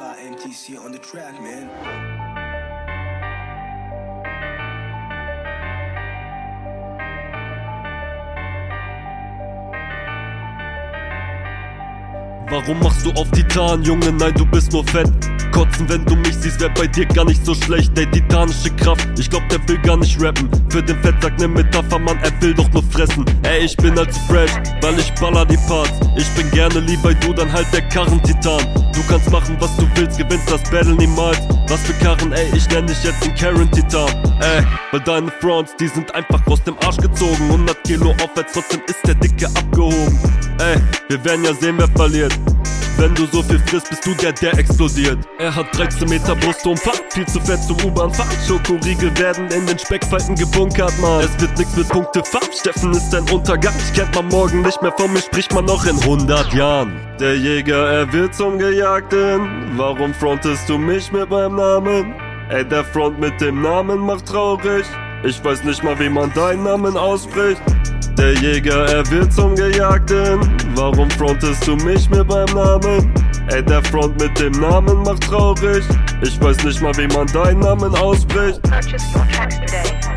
got MTC on the track, man. Warum machst du auf Titan, Junge? Nein, du bist nur fett. Kotzen, wenn du mich siehst, wär bei dir gar nicht so schlecht. Ey, titanische Kraft, ich glaub, der will gar nicht rappen. Für den Fettsack ne Metapher, Mann, er will doch nur fressen. Ey, ich bin halt zu fresh, weil ich baller die Parts. Ich bin gerne lieber du, dann halt der Karren-Titan. Du kannst machen, was du willst, gewinnst das Battle niemals. Was für Karren, ey, ich nenn dich jetzt den Karen-Titan. Ey, weil deine Fronts, die sind einfach aus dem Arsch gezogen. 100 Kilo aufwärts, trotzdem ist der Dicke abgehoben. Ey, wir werden ja sehen, wer verliert. Wenn du so viel frisst, bist du der explodiert. Er hat 13 Meter Brustumfang, viel zu fett zum U-Bahn-Fahren. Schokoriegel werden in den Speckfalten gebunkert, Mann. Es wird nix mit Punktefahren, Steffen ist ein Untergang. Ich kennt man morgen nicht mehr, von mir spricht man noch in 100 Jahren. Der Jäger, er wird zum Gejagten. Warum frontest du mich mit meinem Namen? Ey, der Front mit dem Namen macht traurig. Ich weiß nicht mal, wie man deinen Namen ausspricht. Der Jäger, er wird zum Gejagten. Warum frontest du mich mit meinem Namen? Ey, der Front mit dem Namen macht traurig. Ich weiß nicht mal, wie man deinen Namen ausspricht. Purchase your tracks today.